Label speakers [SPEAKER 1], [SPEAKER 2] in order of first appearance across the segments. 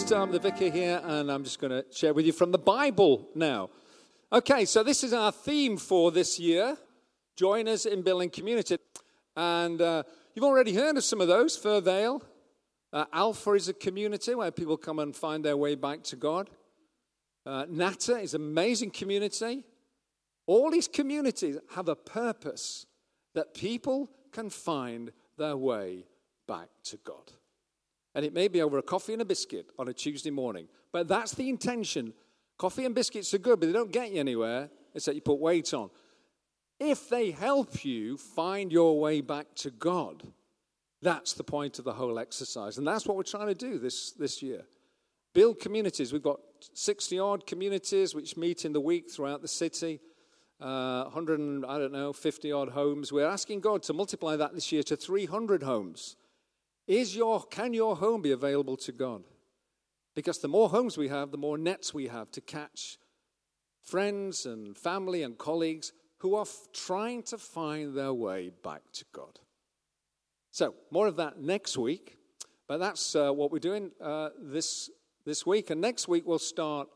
[SPEAKER 1] The vicar here, and I'm just going to share with you from the Bible now. Okay, so this is our theme for this year. Join us in building community. And you've already heard of some of those. Fir Vale. Alpha is a community where people come and find their way back to God. Nata is an amazing community. All these communities have a purpose that people can find their way back to God. And it may be over a coffee and a biscuit on a Tuesday morning. But that's the intention. Coffee and biscuits are good, but they don't get you anywhere. It's that you put weight on. If they help you find your way back to God, that's the point of the whole exercise. And that's what we're trying to do this year. Build communities. We've got 60-odd communities which meet in the week throughout the city. 50-odd homes. We're asking God to multiply that this year to 300 homes. Can your home be available to God? Because the more homes we have, the more nets we have to catch friends and family and colleagues who are trying to find their way back to God. So, more of that next week. But that's what we're doing this week. And next week we'll start.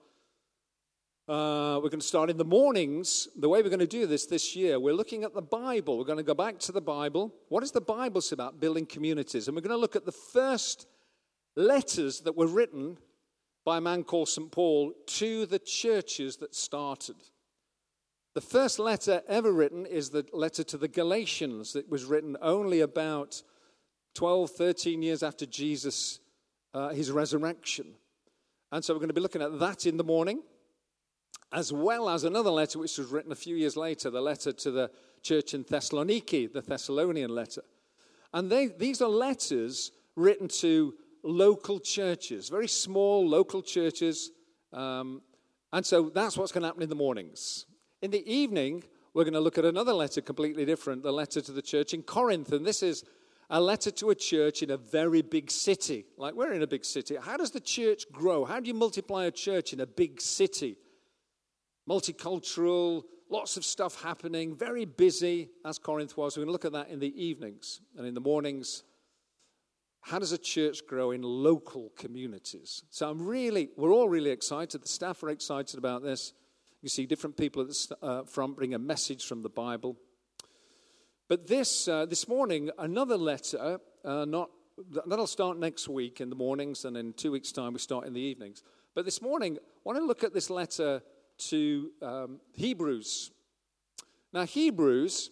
[SPEAKER 1] We're going to start in the mornings. The way we're going to do this year, we're looking at the Bible. We're going to go back to the Bible. What does the Bible say about building communities? And we're going to look at the first letters that were written by a man called St. Paul to the churches that started. The first letter ever written is the letter to the Galatians. It was written only about 12, 13 years after Jesus, his resurrection. And so we're going to be looking at that in the morning, as well as another letter which was written a few years later, the letter to the church in Thessaloniki, the Thessalonian letter. And these are letters written to local churches, very small local churches. And so that's what's going to happen in the mornings. In the evening, we're going to look at another letter completely different, the letter to the church in Corinth. And this is a letter to a church in a very big city. Like, we're in a big city. How does the church grow? How do you multiply a church in a big city? Multicultural, lots of stuff happening, very busy, as Corinth was. We're going to look at that in the evenings. And in the mornings, how does a church grow in local communities? So we're all really excited. The staff are excited about this. You see different people at the front bring a message from the Bible. But this morning, another letter, that'll start next week in the mornings, and in 2 weeks' time we start in the evenings. But this morning, I want to look at this letter to Hebrews. Now, Hebrews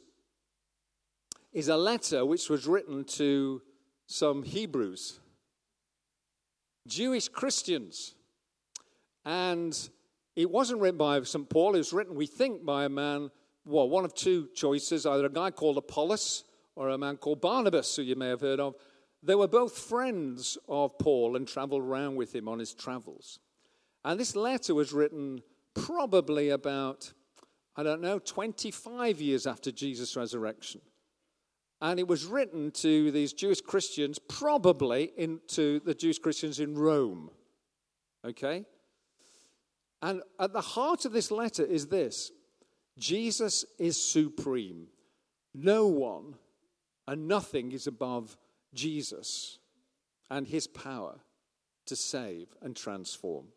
[SPEAKER 1] is a letter which was written to some Hebrews, Jewish Christians. And it wasn't written by St. Paul. It was written, we think, by a man, one of two choices, either a guy called Apollos or a man called Barnabas, who you may have heard of. They were both friends of Paul and traveled around with him on his travels. And this letter was written probably about, 25 years after Jesus' resurrection. And it was written to these Jewish Christians, probably to the Jewish Christians in Rome. Okay? And at the heart of this letter is this: Jesus is supreme. No one and nothing is above Jesus and his power to save and transform.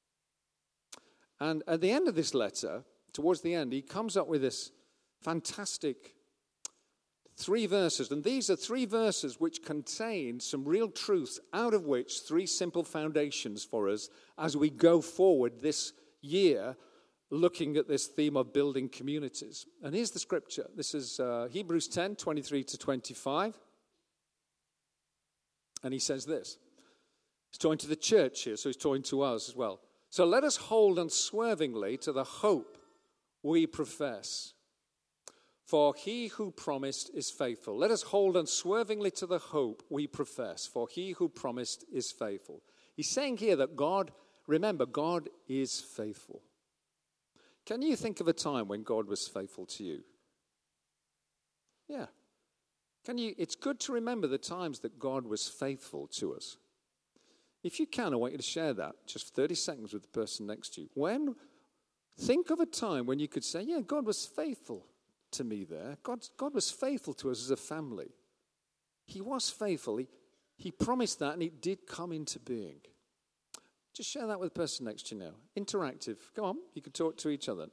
[SPEAKER 1] And at the end of this letter, towards the end, he comes up with this fantastic 3 verses. And these are 3 verses which contain some real truths, out of which 3 simple foundations for us as we go forward this year looking at this theme of building communities. And here's the scripture. This is Hebrews 10, 23 to 25. And he says this. He's talking to the church here, so he's talking to us as well. So let us hold unswervingly to the hope we profess. For he who promised is faithful. Let us hold unswervingly to the hope we profess. For he who promised is faithful. He's saying here that God, remember, God is faithful. Can you think of a time when God was faithful to you? Yeah. It's good to remember the times that God was faithful to us. If you can, I want you to share that, just 30 seconds with the person next to you. Think of a time when you could say, yeah, God was faithful to me there. God was faithful to us as a family. He was faithful. He promised that, and it did come into being. Just share that with the person next to you now. Interactive. Come on, you can talk to each other.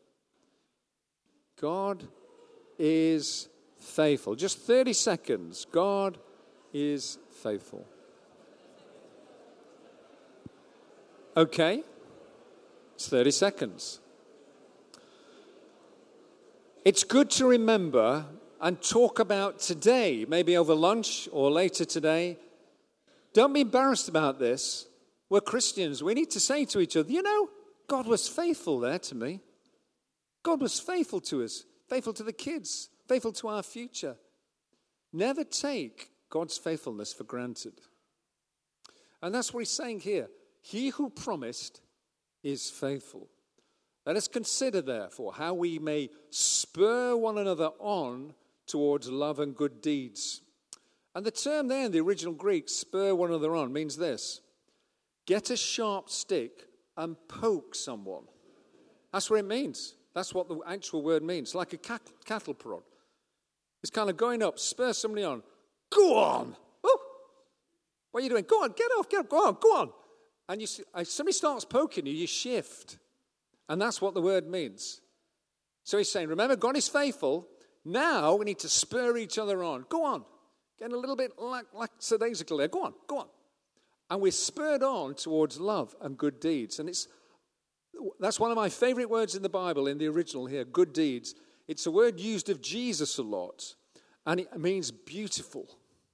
[SPEAKER 1] God is faithful. Just 30 seconds. God is faithful. Okay. It's 30 seconds. It's good to remember and talk about today, maybe over lunch or later today. Don't be embarrassed about this. We're Christians. We need to say to each other, God was faithful there to me. God was faithful to us, faithful to the kids, faithful to our future. Never take God's faithfulness for granted. And that's what he's saying here. He who promised is faithful. Let us consider, therefore, how we may spur one another on towards love and good deeds. And the term there in the original Greek, spur one another on, means this. Get a sharp stick and poke someone. That's what it means. That's what the actual word means. Like a cattle prod. It's kind of going up, spur somebody on. Go on. Oh, what are you doing? Go on, get off, go on. And you see, if somebody starts poking you, you shift. And that's what the word means. So he's saying, remember, God is faithful. Now we need to spur each other on. Go on. Getting a little bit lackadaisical there. Go on. And we're spurred on towards love and good deeds. And that's one of my favorite words in the Bible, in the original here, good deeds. It's a word used of Jesus a lot, and it means beautiful.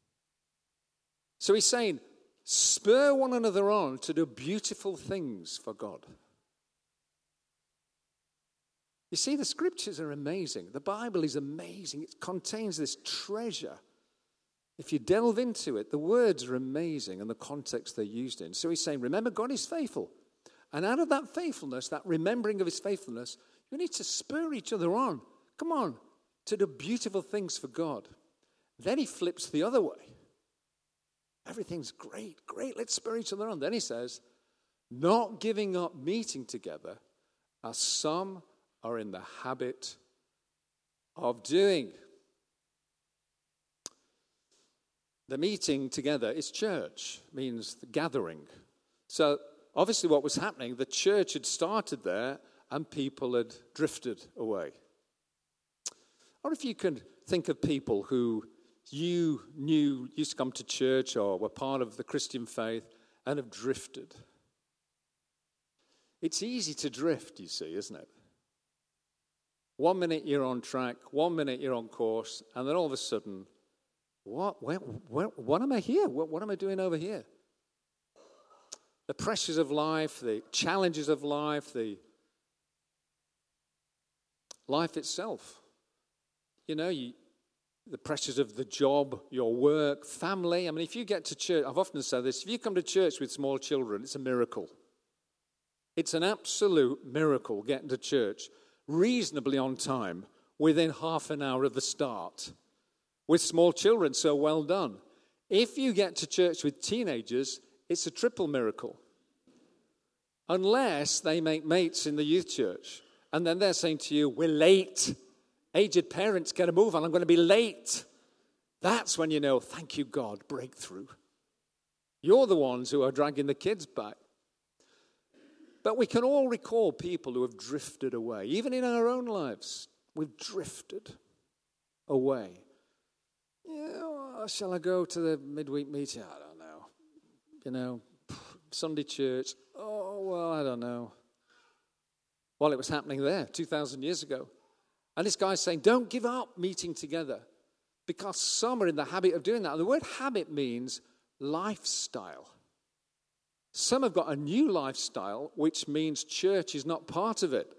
[SPEAKER 1] So he's saying, spur one another on to do beautiful things for God. You see, the scriptures are amazing. The Bible is amazing. It contains this treasure. If you delve into it, the words are amazing and the context they're used in. So he's saying, remember, God is faithful. And out of that faithfulness, that remembering of his faithfulness, you need to spur each other on. Come on, to do beautiful things for God. Then he flips the other way. Everything's great, let's spur each other on. Then he says, not giving up meeting together, as some are in the habit of doing. The meeting together is church, means the gathering. So obviously what was happening, the church had started there and people had drifted away. Or if you can think of people who you knew used to come to church or were part of the Christian faith and have drifted. It's easy to drift, you see, isn't it? 1 minute you're on track, 1 minute you're on course, and then all of a sudden, what am I here? What am I doing over here? The pressures of life, the challenges of life, the life itself. The pressures of the job, your work, family. I mean, if you get to church, I've often said this, if you come to church with small children, it's a miracle. It's an absolute miracle getting to church reasonably on time within half an hour of the start. With small children, so well done. If you get to church with teenagers, it's a triple miracle. Unless they make mates in the youth church. And then they're saying to you, we're late. Aged parents, get a move on, I'm going to be late. That's when you know, thank you, God, breakthrough. You're the ones who are dragging the kids back. But we can all recall people who have drifted away. Even in our own lives, we've drifted away. Shall I go to the midweek meeting? I don't know. Sunday church. I don't know. Well, it was happening there 2,000 years ago. And this guy's saying, don't give up meeting together because some are in the habit of doing that. And the word habit means lifestyle. Some have got a new lifestyle, which means church is not part of it.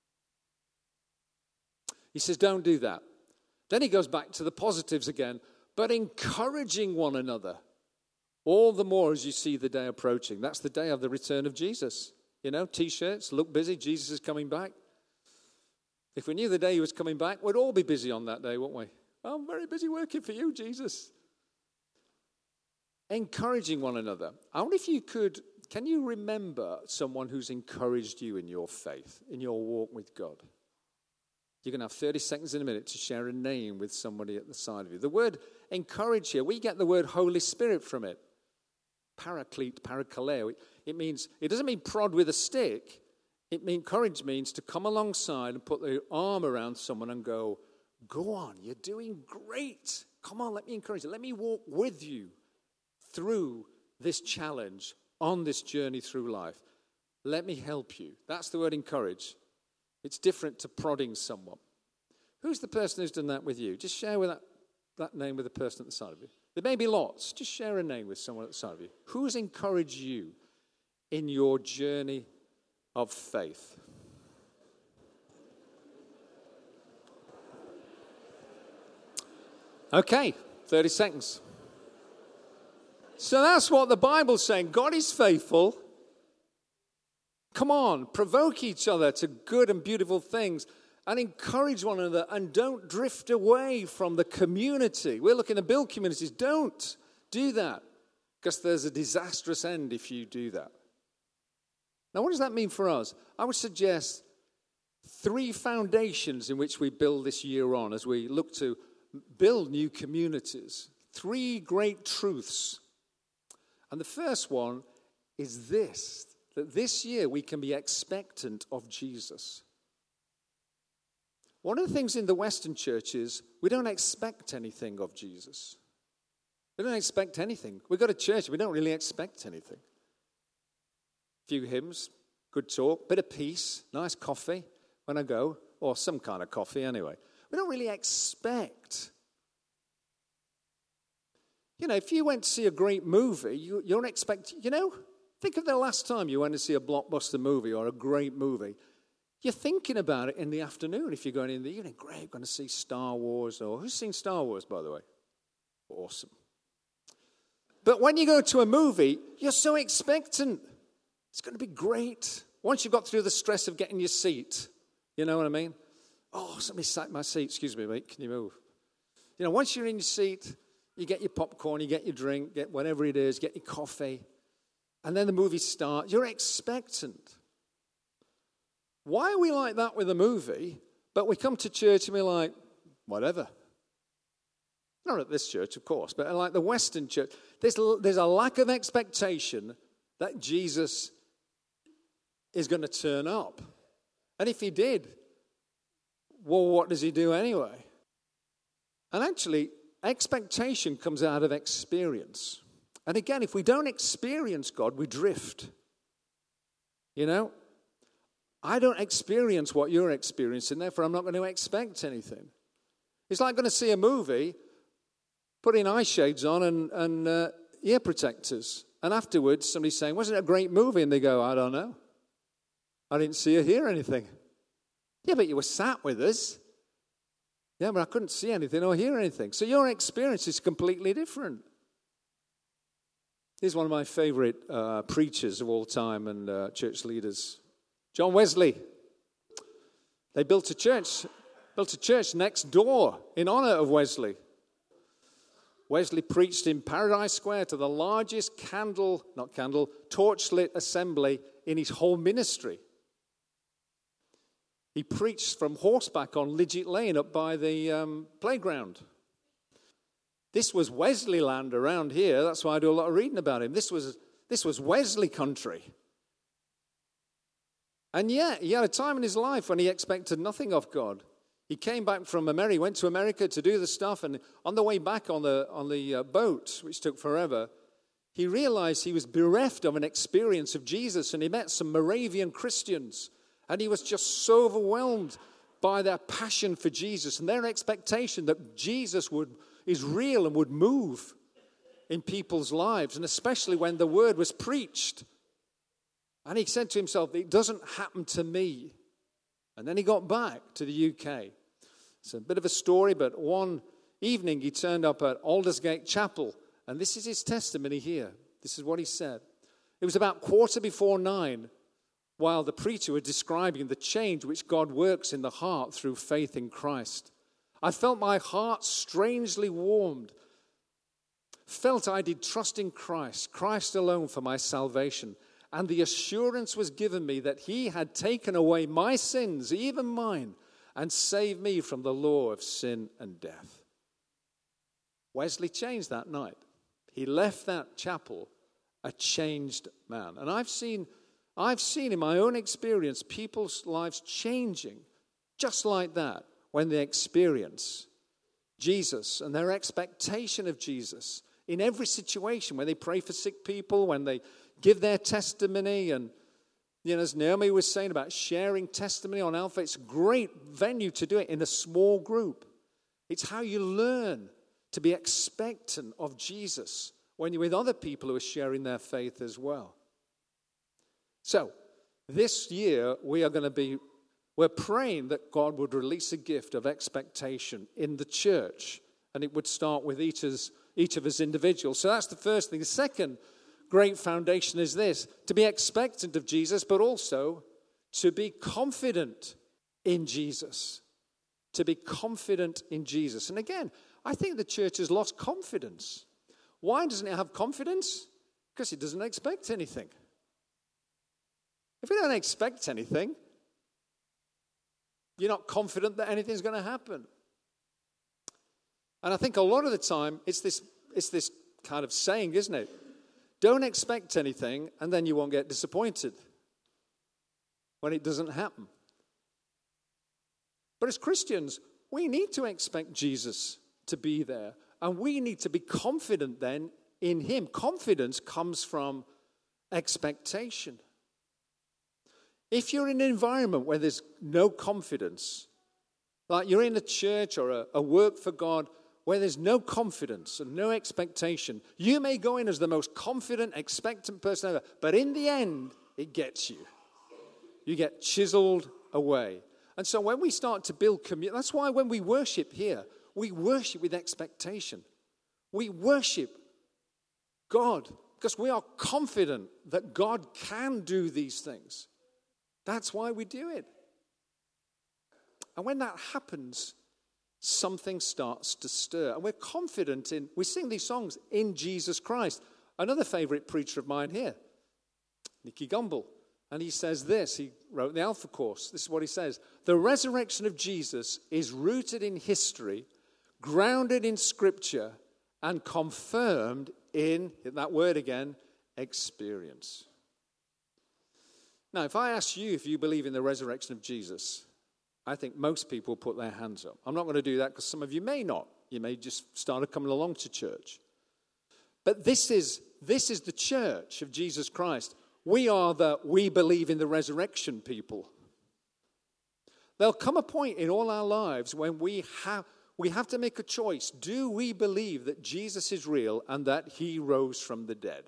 [SPEAKER 1] He says, don't do that. Then he goes back to the positives again, but encouraging one another all the more as you see the day approaching. That's the day of the return of Jesus. T-shirts, look busy, Jesus is coming back. If we knew the day he was coming back, we'd all be busy on that day, wouldn't we? I'm very busy working for you, Jesus. Encouraging one another. I wonder if you can you remember someone who's encouraged you in your faith, in your walk with God? You're going to have 30 seconds in a minute to share a name with somebody at the side of you. The word encourage here, we get the word Holy Spirit from it. Paraclete, parakaleo. It doesn't mean prod with a stick. Encourage means to come alongside and put the arm around someone and go on, you're doing great. Come on, let me encourage you. Let me walk with you through this challenge on this journey through life. Let me help you. That's the word encourage. It's different to prodding someone. Who's the person who's done that with you? Just share with that name with the person at the side of you. There may be lots. Just share a name with someone at the side of you. Who's encouraged you in your journey of faith? Okay, 30 seconds. So that's what the Bible's saying. God is faithful. Come on, provoke each other to good and beautiful things and encourage one another, and don't drift away from the community. We're looking to build communities. Don't do that, because there's a disastrous end if you do that. Now, what does that mean for us? I would suggest 3 foundations in which we build this year on as we look to build new communities. 3 great truths. And the first one is this, that this year we can be expectant of Jesus. One of the things in the Western church is we don't expect anything of Jesus. We don't expect anything. We go to church, we don't really expect anything. A few hymns, good talk, bit of peace, nice coffee when I go, or some kind of coffee anyway. We don't really expect. You know, if you went to see a great movie, you don't expect, think of the last time you went to see a blockbuster movie or a great movie. You're thinking about it in the afternoon if you're going in the evening. Great, going to see Star Wars. Or who's seen Star Wars, by the way? Awesome. But when you go to a movie, you're so expectant. It's going to be great. Once you've got through the stress of getting your seat, you know what I mean? Oh, somebody sat in my seat. Excuse me, mate, can you move? Once you're in your seat, you get your popcorn, you get your drink, get whatever it is, get your coffee. And then the movie starts. You're expectant. Why are we like that with a movie, but we come to church and we're like, whatever? Not at this church, of course, but like the Western church, there's a lack of expectation that Jesus is going to turn up. And if he did, well, what does he do anyway? And actually, expectation comes out of experience. And again, if we don't experience God, we drift. I don't experience what you're experiencing, therefore I'm not going to expect anything. It's like going to see a movie, putting eye shades on and ear protectors. And afterwards, somebody's saying, wasn't it a great movie? And they go, I don't know. I didn't see or hear anything. Yeah, but you were sat with us. Yeah, but I couldn't see anything or hear anything. So your experience is completely different. Here's one of my favorite preachers of all time and church leaders, John Wesley. They built a church next door in honor of Wesley. Wesley preached in Paradise Square to the largest torch-lit assembly in his whole ministry. He preached from horseback on Lidget Lane up by the playground. This was Wesley land around here. That's why I do a lot of reading about him. This was Wesley country. And yet, he had a time in his life when he expected nothing of God. He came back from America, went to America to do the stuff, and on the way back on the boat, which took forever, he realized he was bereft of an experience of Jesus, and he met some Moravian Christians, and he was just so overwhelmed by their passion for Jesus and their expectation that Jesus is real and would move in people's lives, and especially when the word was preached. And he said to himself, it doesn't happen to me. And then he got back to the UK. It's a bit of a story, but one evening he turned up at Aldersgate Chapel, and this is his testimony here. This is what he said. It was about 9:15, while the preacher was describing the change which God works in the heart through faith in Christ. I felt my heart strangely warmed. Felt I did trust in Christ alone for my salvation. And the assurance was given me that he had taken away my sins, even mine, and saved me from the law of sin and death. Wesley changed that night. He left that chapel a changed man. And I've seen in my own experience people's lives changing just like that when they experience Jesus and their expectation of Jesus in every situation, when they pray for sick people, when they give their testimony. And, as Naomi was saying about sharing testimony on Alpha, it's a great venue to do it in a small group. It's how you learn to be expectant of Jesus when you're with other people who are sharing their faith as well. So, this year we're praying that God would release a gift of expectation in the church, and it would start with each of us individuals. So that's the first thing. The second great foundation is this: to be expectant of Jesus, but also to be confident in Jesus. To be confident in Jesus. And again, I think the church has lost confidence. Why doesn't it have confidence? Because it doesn't expect anything. If you don't expect anything, you're not confident that anything's going to happen. And I think a lot of the time, it's this kind of saying, isn't it? Don't expect anything, and then you won't get disappointed when it doesn't happen. But as Christians, we need to expect Jesus to be there, and we need to be confident then in him. Confidence comes from expectation. If you're in an environment where there's no confidence, like you're in a church or a work for God where there's no confidence and no expectation, you may go in as the most confident, expectant person ever, but in the end, it gets you. You get chiseled away. And so when we start to build community, that's why when we worship here, we worship with expectation. We worship God because we are confident that God can do these things. That's why we do it. And when that happens, something starts to stir. And we're confident we sing these songs in Jesus Christ. Another favorite preacher of mine here, Nicky Gumbel. And he says this, he wrote the Alpha Course. This is what he says: the resurrection of Jesus is rooted in history, grounded in Scripture, and confirmed in, that word again, experience. Now, if I ask you if you believe in the resurrection of Jesus, I think most people put their hands up. I'm not going to do that because some of you may not. You may just start coming along to church. But this is the church of Jesus Christ. We believe in the resurrection people. There'll come a point in all our lives when we have to make a choice. Do we believe that Jesus is real and that he rose from the dead?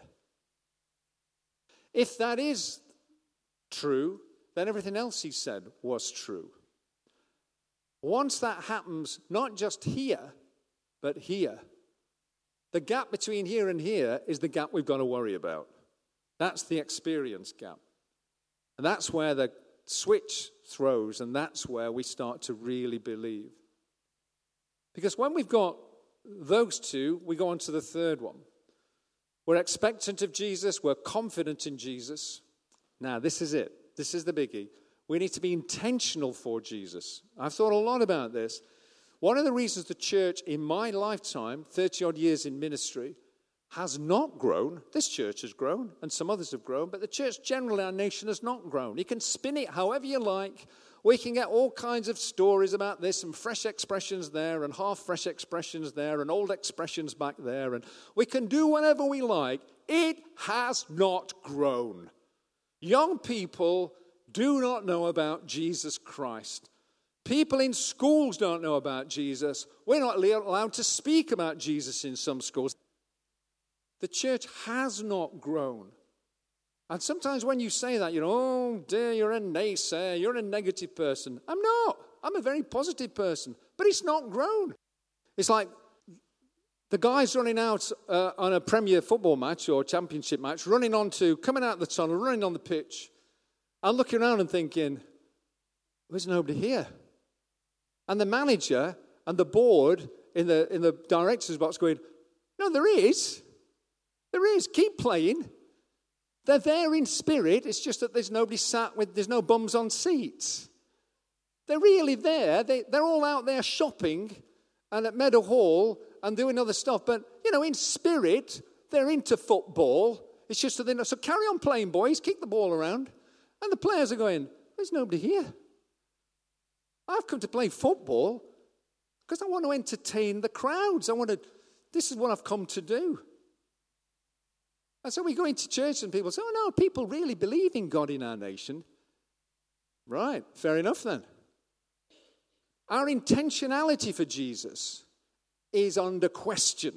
[SPEAKER 1] If that is true, then everything else he said was true. Once that happens, not just here, but here, the gap between here and here is the gap we've got to worry about. That's the experience gap. And that's where the switch throws, and that's where we start to really believe. Because when we've got those two, we go on to the third one. We're expectant of Jesus, we're confident in Jesus. Now, this is it. This is the biggie. We need to be intentional for Jesus. I've thought a lot about this. One of the reasons the church in my lifetime, 30-odd years in ministry, has not grown. This church has grown, and some others have grown, but the church generally, our nation, has not grown. You can spin it however you like. We can get all kinds of stories about this, and fresh expressions there, and half-fresh expressions there, and old expressions back there, and we can do whatever we like. It has not grown. Young people do not know about Jesus Christ. People in schools don't know about Jesus. We're not allowed to speak about Jesus in some schools. The church has not grown. And sometimes when you say that, oh dear, you're a naysayer, you're a negative person. I'm not. I'm a very positive person. But it's not grown. It's like the guys running out on a Premier football match or championship match, coming out the tunnel, running on the pitch, and looking around and thinking, there's nobody here. And the manager and the board in the director's box going, no, there is. There is. Keep playing. They're there in spirit. It's just that there's nobody there's no bums on seats. They're really there. They're all out there shopping and at Meadow Hall and doing other stuff. But, in spirit, they're into football. It's just that they know. So carry on playing, boys. Kick the ball around. And the players are going, there's nobody here. I've come to play football because I want to entertain the crowds. This is what I've come to do. And so we go into church and people say, oh no, people really believe in God in our nation. Right, fair enough then. Our intentionality for Jesus is under question.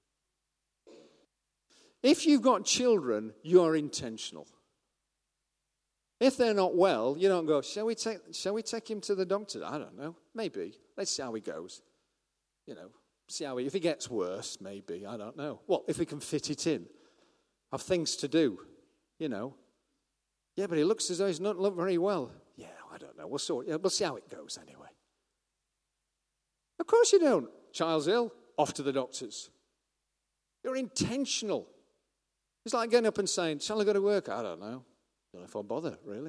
[SPEAKER 1] If you've got children, you're intentional. If they're not well, you don't go, shall we take him to the doctor? I don't know. Maybe. Let's see how he goes. If he gets worse, maybe. I don't know. Well, if we can fit it in. Have things to do, Yeah, but he looks as though he's not looked very well. Yeah, I don't know. We'll see how it goes anyway. Of course you don't. Child's ill, off to the doctors. You're intentional. It's like getting up and saying, shall I go to work? I don't know. Don't know if I'll bother, really.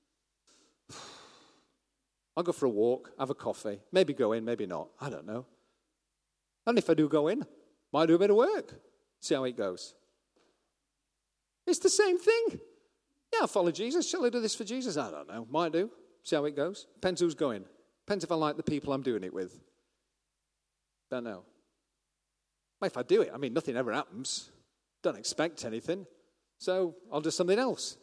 [SPEAKER 1] I'll go for a walk, have a coffee, maybe go in, maybe not. I don't know. And if I do go in, might do a bit of work. See how it goes. It's the same thing. Yeah, I'll follow Jesus. Shall I do this for Jesus? I don't know. Might do. See how it goes. Depends who's going. Depends if I like the people I'm doing it with. Don't know. Well, if I do it, nothing ever happens. Don't expect anything. So I'll do something else.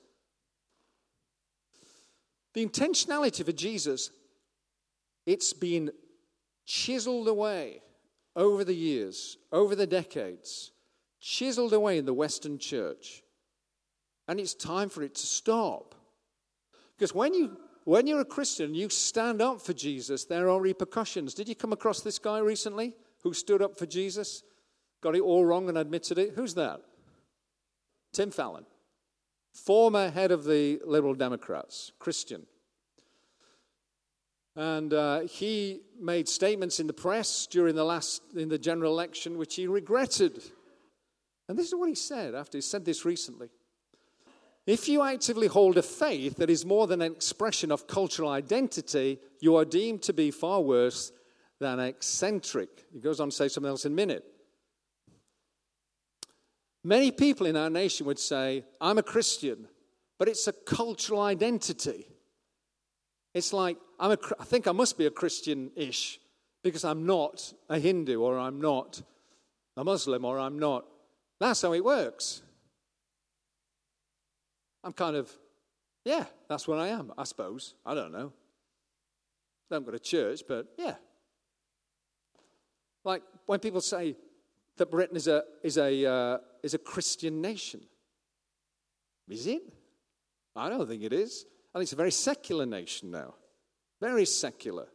[SPEAKER 1] The intentionality for Jesus, it's been chiseled away over the years, over the decades, chiseled away in the Western church. And it's time for it to stop. Because when you're a Christian, you stand up for Jesus, there are repercussions. Did you come across this guy recently who stood up for Jesus, got it all wrong and admitted it? Who's that? Tim Fallon, former head of the Liberal Democrats, Christian. And he made statements in the press in the general election, which he regretted. And this is what he said after he said this recently. If you actively hold a faith that is more than an expression of cultural identity, you are deemed to be far worse than eccentric. He goes on to say something else in a minute. Many people in our nation would say, I'm a Christian, but it's a cultural identity. It's like, I think I must be a Christian-ish because I'm not a Hindu or I'm not a Muslim or I'm not. That's how it works. I'm kind of, yeah, that's what I am, I suppose. I don't know. I don't go to church, but yeah. Like when people say that Britain is a Christian nation. Is it? I don't think it is. I think it's a very secular nation now. Very secular.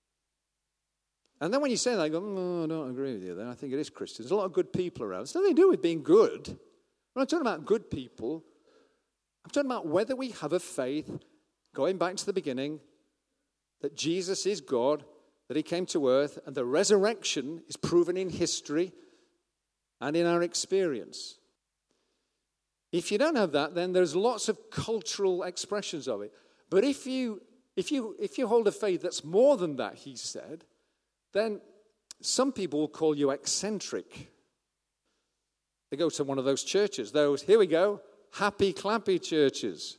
[SPEAKER 1] And then when you say that, I go, I don't agree with you there. I think it is Christian. There's a lot of good people around. It's nothing to do with being good. I'm not talking about good people. I'm talking about whether we have a faith, going back to the beginning, that Jesus is God, that he came to earth, and the resurrection is proven in history and in our experience. If you don't have that, then there's lots of cultural expressions of it. But if you hold a faith that's more than that, he said, then some people will call you eccentric. They go to one of those churches, here we go, happy, clappy churches.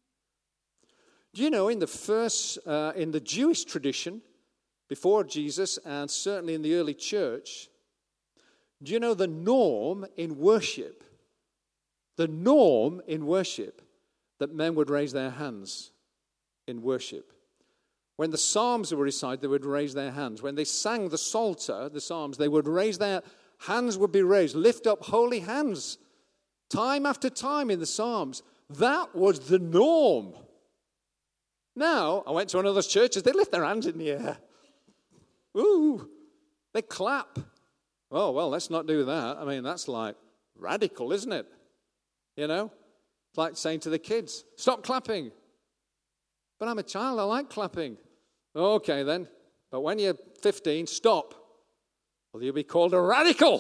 [SPEAKER 1] Do you know in the Jewish tradition, before Jesus, and certainly in the early church, do you know the norm in worship? The norm in worship that men would raise their hands in worship. When the Psalms were recited, they would raise their hands. When they sang the Psalter, the Psalms, they would raise their hands, would be raised, lift up holy hands. Time after time in the Psalms, that was the norm. Now, I went to one of those churches, they lift their hands in the air. Ooh, they clap. Oh, well, let's not do that. I mean, that's like radical, isn't it? You know? It's like saying to the kids, stop clapping. But I'm a child, I like clapping. Okay then, but when you're 15, stop. Well, you'll be called a radical.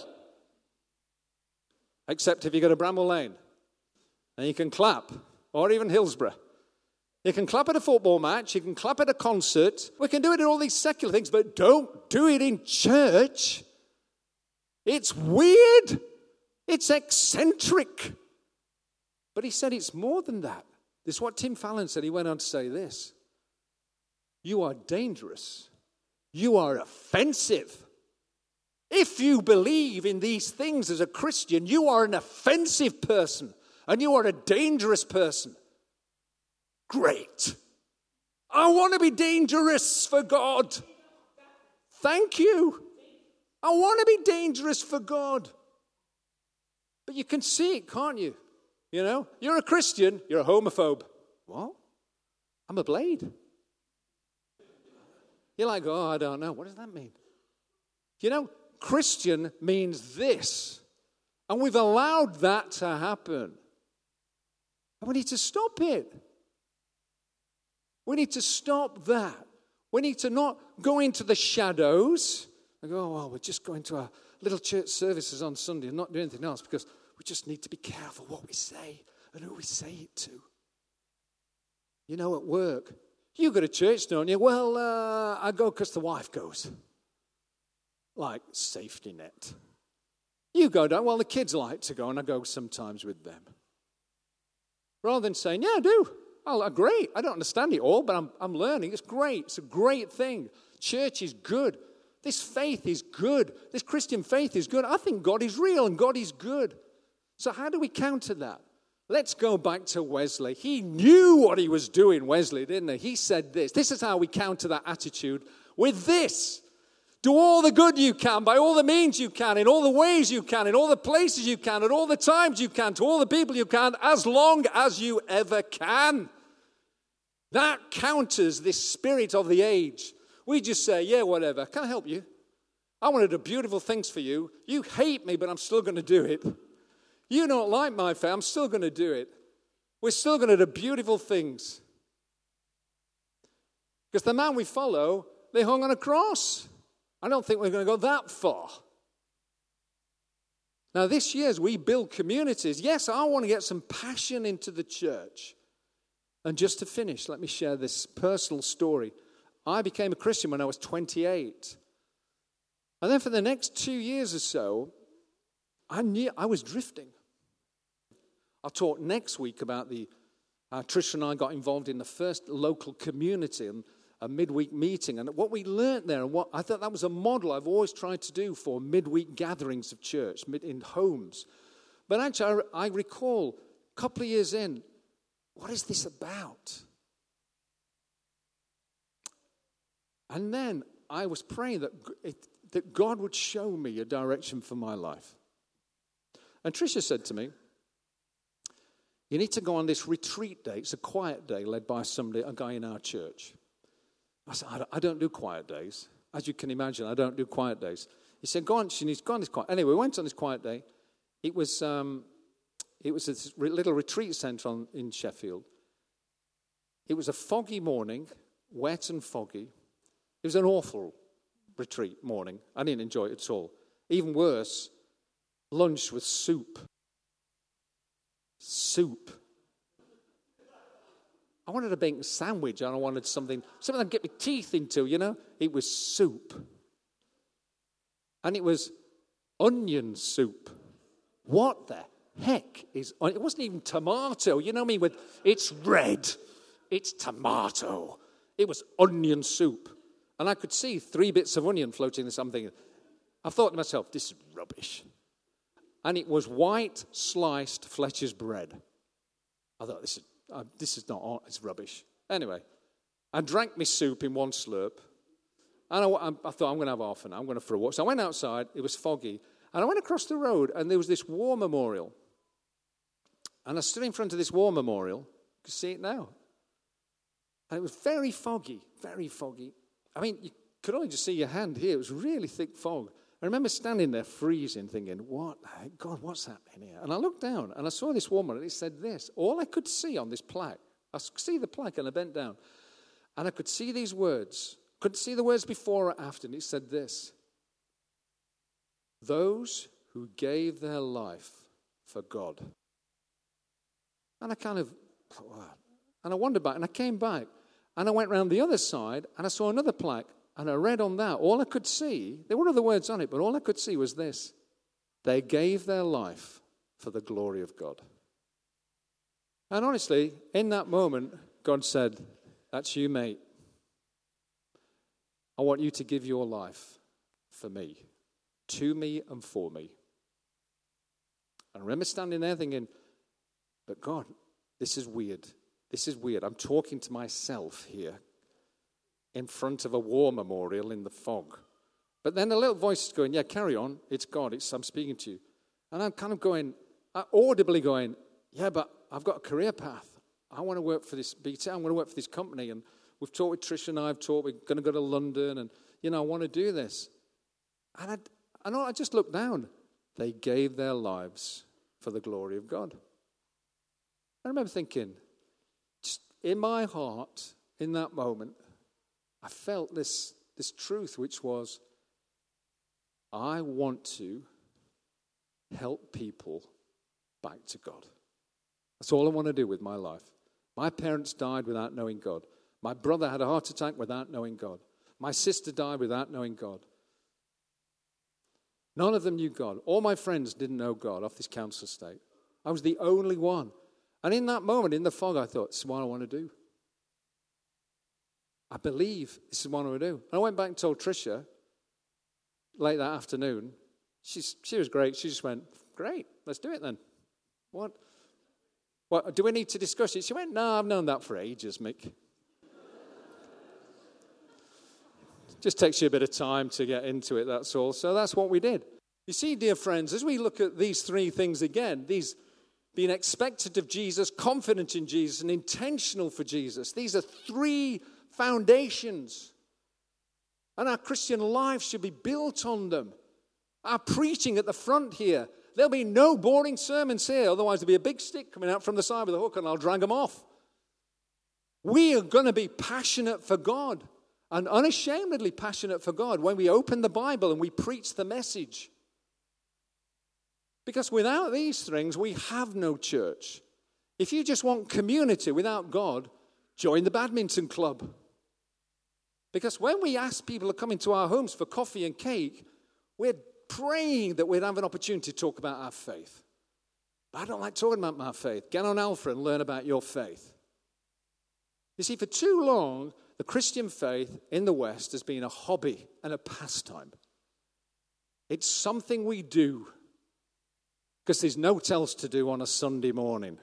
[SPEAKER 1] Except if you go to Bramble Lane. And you can clap. Or even Hillsborough. You can clap at a football match. You can clap at a concert. We can do it in all these secular things, but don't do it in church. It's weird. It's eccentric. But he said it's more than that. This is what Tim Fallon said. He went on to say this. You are dangerous. You are offensive. If you believe in these things as a Christian, you are an offensive person and you are a dangerous person. Great. I want to be dangerous for God. Thank you. I want to be dangerous for God. But you can see it, can't you? You know, you're a Christian, you're a homophobe. What? I'm a blade. You're like, oh, I don't know. What does that mean? You know, Christian means this. And we've allowed that to happen. And we need to stop it. We need to stop that. We need to not go into the shadows and go, oh, well, we're just going to our little church services on Sunday and not do anything else because we just need to be careful what we say and who we say it to. You know, at work, you go to church, don't you? Well, I go because the wife goes. Like safety net. You go, don't? Well, the kids like to go, and I go sometimes with them. Rather than saying, yeah, I do. Oh, great. I don't understand it all, but I'm learning. It's great. It's a great thing. Church is good. This faith is good. This Christian faith is good. I think God is real and God is good. So how do we counter that? Let's go back to Wesley. He knew what he was doing, Wesley, didn't he? He said this. This is how we counter that attitude with this. Do all the good you can, by all the means you can, in all the ways you can, in all the places you can, at all the times you can, to all the people you can, as long as you ever can. That counters this spirit of the age. We just say, yeah, whatever. Can I help you? I want to do beautiful things for you. You hate me, but I'm still going to do it. You don't like my faith, I'm still going to do it. We're still going to do beautiful things. Because the man we follow, they hung on a cross. I don't think we're going to go that far. Now, this year, as we build communities, yes, I want to get some passion into the church. And just to finish, let me share this personal story. I became a Christian when I was 28. And then for the next 2 years or so, I was drifting. I'll talk next week about Trish and I got involved in the first local community and a midweek meeting. And what we learned there, and what I thought that was a model I've always tried to do for midweek gatherings of church in homes. But actually, I recall a couple of years in, what is this about? And then I was praying that God would show me a direction for my life. And Tricia said to me, you need to go on this retreat day. It's a quiet day led by a guy in our church. I said, I don't do quiet days. As you can imagine, I don't do quiet days. He said, go on, she needs to go on this quiet. Anyway, we went on this quiet day. It was a little retreat centre in Sheffield. It was a foggy morning, wet and foggy. It was an awful retreat morning. I didn't enjoy it at all. Even worse, lunch was soup. Soup. I wanted a bacon sandwich and I wanted something I'd get my teeth into, you know. It was soup. And it was onion soup. What the heck is onion? It wasn't even tomato, you know me with, it's red. It's tomato. It was onion soup. And I could see 3 bits of onion floating in something. I thought to myself, this is rubbish. And it was white sliced Fletcher's bread. I thought, this is not, it's rubbish. Anyway, I drank my soup in one slurp. And I thought, I'm going to have half an hour. I'm going for a walk. So I went outside. It was foggy. And I went across the road, and there was this war memorial. And I stood in front of this war memorial. You can see it now. And it was very foggy, very foggy. I mean, you could only just see your hand here. It was really thick fog. I remember standing there freezing, thinking, God, what's happening here? And I looked down, and I saw this woman, and it said this. All I could see on this plaque, I could see the plaque, and I bent down. And I could see these words. Couldn't see the words before or after, and it said this. Those who gave their life for God. And I kind of, and I wandered back, and I came back, and I went round the other side, and I saw another plaque, and I read on that. All I could see, there were other words on it, but all I could see was this. They gave their life for the glory of God. And honestly, in that moment, God said, that's you, mate. I want you to give your life for me, to me and for me. And I remember standing there thinking, but God, this is weird. This is weird. I'm talking to myself here in front of a war memorial in the fog. But then a little voice is going, yeah, carry on. It's God. I'm speaking to you. And I'm kind of going, audibly going, yeah, but I've got a career path. I want to work for this BT. I want to work for this company. And we've talked with Trish and I've talked. We're going to go to London. And, I want to do this. And I just looked down. They gave their lives for the glory of God. I remember thinking, just in my heart, in that moment, I felt this truth, which was, I want to help people back to God. That's all I want to do with my life. My parents died without knowing God. My brother had a heart attack without knowing God. My sister died without knowing God. None of them knew God. All my friends didn't know God off this council estate. I was the only one. And in that moment, in the fog, I thought, this is what I want to do. I believe this is what I want to do. And I went back and told Tricia late that afternoon. She was great. She just went, great, let's do it then. What, do we need to discuss it? She went, no, I've known that for ages, Mick. Just takes you a bit of time to get into it, that's all. So that's what we did. You see, dear friends, as we look at these three things again, these being expectant of Jesus, confident in Jesus, and intentional for Jesus, these are three foundations. And our Christian life should be built on them. Our preaching at the front here, there'll be no boring sermons here, otherwise there'll be a big stick coming out from the side with a hook and I'll drag them off. We are going to be passionate for God and unashamedly passionate for God when we open the Bible and we preach the message. Because without these things, we have no church. If you just want community without God, join the badminton club. Because when we ask people to come into our homes for coffee and cake, we're praying that we'd have an opportunity to talk about our faith. But I don't like talking about my faith. Get on Alpha and learn about your faith. You see, for too long, the Christian faith in the West has been a hobby and a pastime. It's something we do because there's no else to do on a Sunday morning.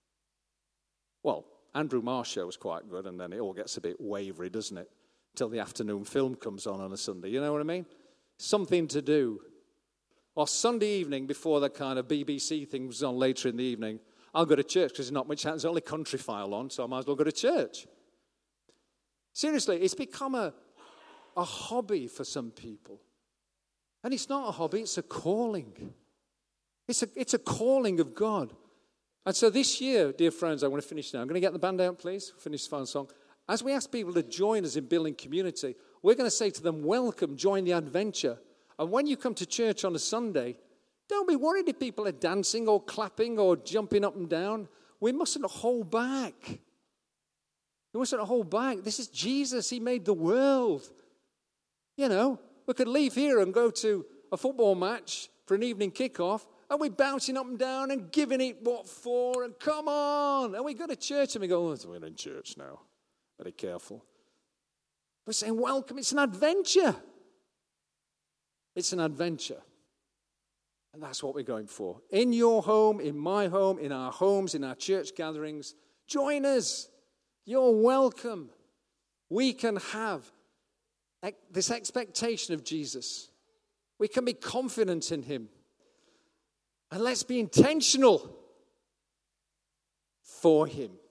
[SPEAKER 1] Well, Andrew Marsh show was quite good, and then it all gets a bit wavery, doesn't it? Till the afternoon film comes on a Sunday. You know what I mean? Something to do. Or Sunday evening, before the kind of BBC thing was on later in the evening, I'll go to church because there's not much happens. There's only Country File on, so I might as well go to church. Seriously, it's become a hobby for some people. And it's not a hobby, it's a calling. It's a calling of God. And so this year, dear friends, I want to finish now. I'm going to get the band out, please. Finish the final song. As we ask people to join us in building community, we're going to say to them, welcome, join the adventure. And when you come to church on a Sunday, don't be worried if people are dancing or clapping or jumping up and down. We mustn't hold back. We mustn't hold back. This is Jesus. He made the world. You know, we could leave here and go to a football match for an evening kickoff, and we're bouncing up and down and giving it what for, and come on. And we go to church and we go, oh, we're in church now. Very careful. We're saying, welcome. It's an adventure. It's an adventure. And that's what we're going for. In your home, in my home, in our homes, in our church gatherings, join us. You're welcome. We can have this expectation of Jesus. We can be confident in him. And let's be intentional for him.